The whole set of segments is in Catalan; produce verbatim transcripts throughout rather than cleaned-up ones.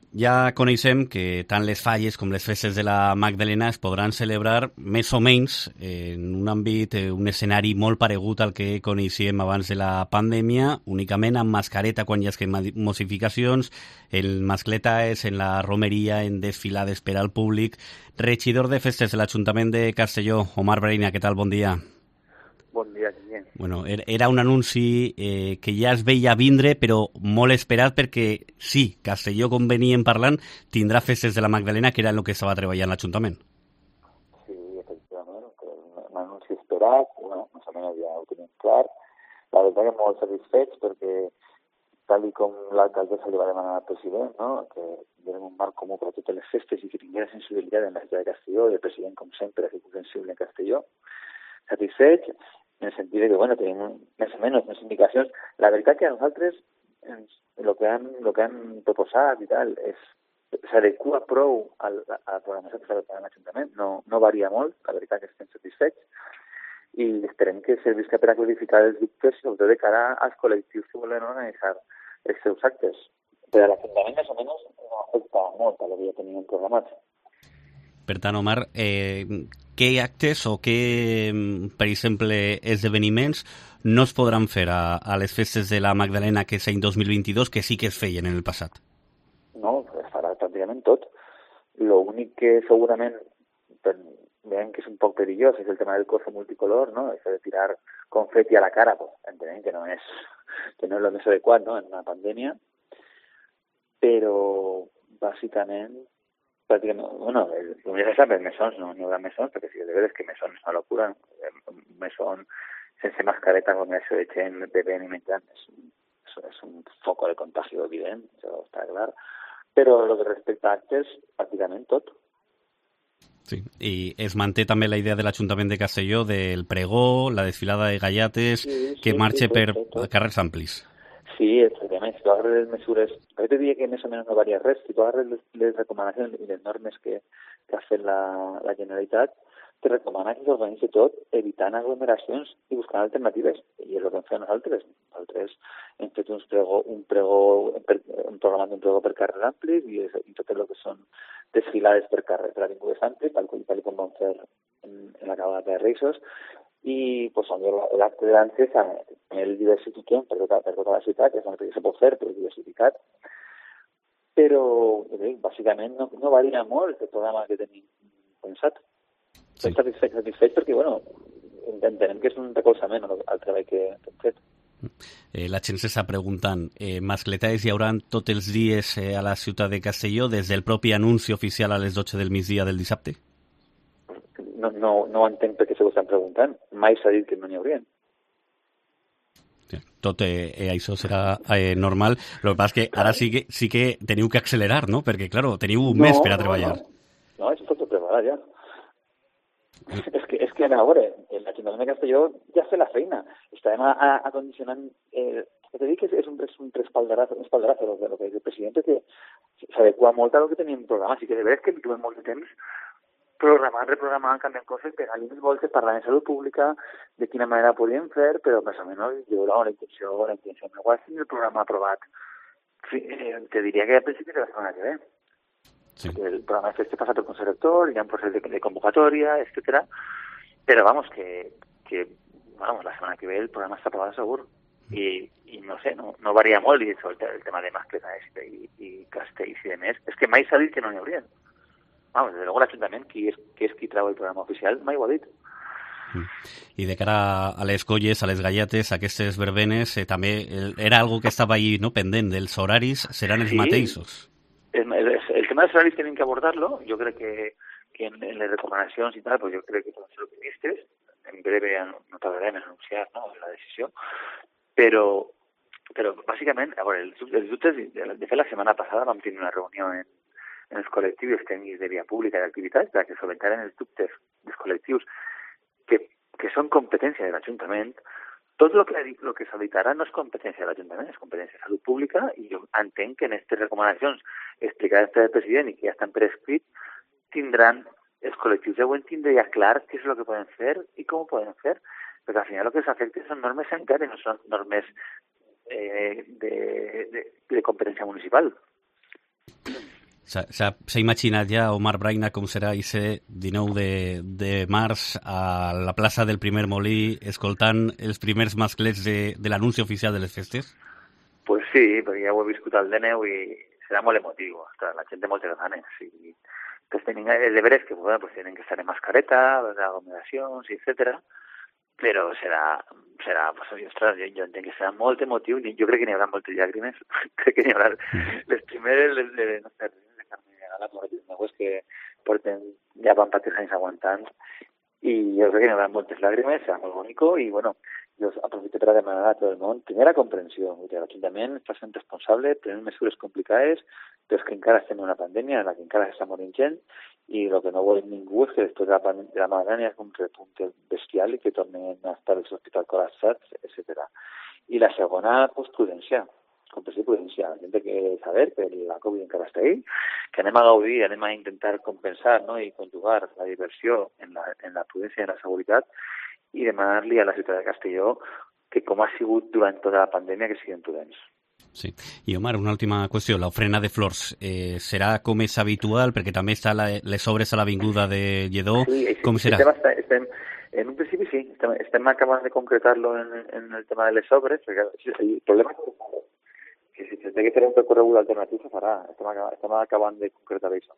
ja coneixem que tant les falles com les festes de la Magdalena es podran celebrar més o menys en un àmbit, un escenari molt paregut al que coneixíem abans de la pandèmia, únicament amb mascareta quan hi ha modificacions, el mascleta és en la romeria, en desfilades per al públic. Regidor de festes de l'Ajuntament de Castelló, Omar Breina, què tal? Bon dia. Bon dia, Guillem. Bueno, era un anunci eh, que ja es veia vindre, però molt esperat perquè sí, Castelló, com veníem parlant, tindrà festes de la Magdalena, que era el que estava treballant l'Ajuntament. Sí, efectivament, un anunci esperat, bueno, més o menys ja ho tenim clar. La veritat que molt satisfets perquè tal com l'alcaldessa li va demanar al president, no? Que hi ha un marc comú per a totes les festes i que tingués sensibilitat en la ciutat de Castelló, i el president, com sempre, ha sigut sensible en Castelló. Satisfets, en el sentit que, bueno, tenim més o menys més indicacions. La veritat que a nosaltres el que han, lo que han proposat i tal és s'adequa prou a la, a la programació que s'ha de fer a l'Ajuntament, no, no varia molt, la veritat que estem satisfets, i esperem que servisca per a clarificar els dubtes, sobretot de cara als col·lectius que volen organitzar els seus actes. Per a l'Ajuntament, més o menys, no afecta molt a lo que ja teníem programat. Per tant, Omar, eh, què actes o què, per exemple, esdeveniments no es podran fer a, a les festes de la Magdalena aquest any dos mil vint-i-dos que sí que es feien en el passat? No, es farà pràcticament tot. L'únic que segurament veiem que és un poc perillós és el tema del coso multicolor, no? Això de tirar confeti a la cara, pues, entenem que no és que no és el més adequat, no?, en una pandèmia, però bàsicament pràcticament, bueno, el, el ja se sap, els mesons no, no hi haurà mesons, perquè si de veres que mesons és una locura, un meson sense mascareta con això de gent bevent i menjant és, és, és un foco de contagio evident, això està clar, però el que respecta a actes, pràcticament tot. Sí, i es manté també la idea de l'Ajuntament de Castelló del pregó, la desfilada de gallates, sí, sí, que marxa sí, per tot, tot. carrers amplis. Sí, efectivament, si tu agarres les mesures, jo te diria que més o menys no varia res, si tu agarres les, les recomanacions i les normes que, que ha fet la, la Generalitat, te recomana que s'organitzi tot evitant aglomeracions i buscant alternatives, i és el que hem fet nosaltres. Nosaltres hem fet uns pregó, un pregó, per, un programat d'un pregó per carrers amplis i, i tot el que són desfilades per carrers per avingudes amplis, tal, tal com vam fer en, en la cabalgata de Reis, i pues, l'acte de danses el diversifiquem per tota, per tota la ciutat, que és el que se pot fer, però diversificat. Però, bé, bàsicament, no, no varia molt el programa que tenim pensat. Sí. Estem satisfets, satisfets perquè, bueno, entenem que és un recolzament al, al treball que hem fet. Eh, la gent s'està preguntant, eh, mascletades hi haurà tots els dies eh, a la ciutat de Castelló des del propi anunci oficial a les dotze del migdia del dissabte? No, no, no entenc per què se ho estan preguntant. Mai s'ha dit que no n'hi haurien. Sí, tot eh, eh, això serà eh, normal. El que passa és que ara sí que, sí que teniu que accelerar, no? Perquè, clar, teniu un no, mes per a treballar. No, no, no, això està tot preparat ja. Mm. és, que, és que, a veure, l'Ajuntament de Castelló ja fa la feina. Estàvem a, a, acondicionant... Eh, he de dir que és un, és un respaldarazo, un respaldarazo lo, lo que és el president, que s'adequa molt a lo que tenim programat. Així que de veres que duem molt de temps programant, reprogramant, canviant coses, pegant línies voltes, parlant de salut pública, de quina manera podíem fer, però més o menys jo la intenció, la intenció no igual si el programa aprovat. Sí, eh, te diria que a principis de la setmana que ve. Sí. El programa de festa passa per Consell Rector, hi ha un procés de, de convocatòria, etcètera. Però vamos, que, que vamos, la setmana que ve el programa està aprovat segur. I, i no sé, no, no varia molt, i el, el tema de mascletes i, i castells i de més. És que mai s'ha dit que no n'hi haurien. Vamos, desde luego l'Ajuntament, qui és, qui és qui treu el programa oficial, mai ho ha dit. I de cara a les colles, a les gallates, a aquestes verbenes, eh, també era algo que estava ahí, no, pendent, dels horaris seran els sí, mateixos. El, el, el tema dels horaris tenim que abordar-lo, jo crec que, que en, en les recomanacions i tal, pues jo crec que poden ser optimistes, en breve no tardarem en anunciar, no, la decisió, però, però bàsicament, a veure, els, els dubtes, de fet la setmana passada vam tenir una reunió en en els col·lectius tècnics de via pública i d'activitats perquè solventaren els dubtes dels col·lectius que, que són competència de l'Ajuntament. Tot el que, lo que s'auditarà no és competència de l'Ajuntament, és competència de salut pública, i jo entenc que en aquestes recomanacions explicades per el president i que ja estan per escrit, tindran, els col·lectius deuen tindre ja clar què és el que poden fer i com ho poden fer, perquè al final el que s'afecta són normes sanitàries, no són normes eh, de, de, de competència municipal. S'ha imaginat ja, Omar Braina, com serà aquest dinou de, de març a la plaça del Primer Molí, escoltant els primers masclets de, de l'anunci oficial de les festes? Pues sí, perquè ja ho he viscut al D N U i serà molt emotiu. Ostres, la gent té moltes ganes. I, pues, tenen, el deber és que bueno, pues, tenen que estar en mascareta, aglomeracions, etcètera. Però serà, serà pues, ostres, jo, jo entenc que serà molt emotiu. Jo crec que n'hi haurà moltes llàgrimes. Crec que n'hi haurà les primeres, les, les, no sé, la meus que porten ja van patir anys aguantant i jo crec que n'hi haurà moltes làgrimes, serà molt bonic i bueno, jo aprofito per a demanar a tot el món primera comprensió. L'Ajuntament està sent responsable, prenent mesures complicades, però és que encara estem en una pandèmia en la que encara s'està morint gent i el que no vol ningú és que després de la, de la pandèmia és un repunte bestial i que tornen a estar els hospitals col·lapsats, etcètera. I la segona, pues, prudència. Comprensió i prudència. La gent té que saber que la Covid encara està ahí, que anem a gaudir, anem a intentar compensar, no? I conjugar la diversió en la, en la prudència i en la seguretat i demanar-li a la ciutat de Castelló que, com ha sigut durant tota la pandèmia, que siguin prudents. Sí. I, Omar, una última qüestió. L'ofrena de flors eh, serà com és habitual? Perquè també està la, les obres a l'avinguda de Lledó. Sí, com serà? Estem, estem, en un principi sí. Estem, estem acabant de concretar-lo en, en el tema de les obres. Perquè el problema és que si se té que fer un recorregut alternatiu se farà. Estem, acabant, estem acabant de concretar això.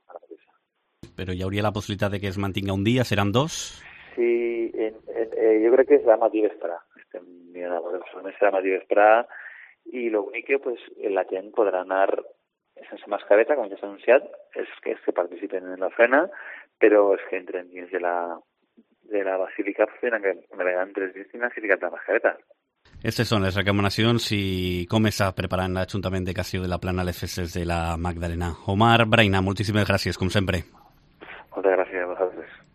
Però hi hauria la possibilitat de que es mantinga un dia? Seran dos? Sí, en, en, eh, jo crec que serà matí vespre. Estem mirant a veure, solament serà matí vespre i l'únic que pues, la gent podrà anar sense mascareta, com ja s'ha anunciat, és que, és que participen en l'ofrena, però és que entren dins de la, de la basílica tenen que navegar en tres dies i ficar la mascareta. Aquestes són les recomanacions i com està preparant l'Ajuntament de Castelló de la Plana les festes de la Magdalena. Omar Braina, moltíssimes gràcies, com sempre. Moltes gràcies a vosaltres.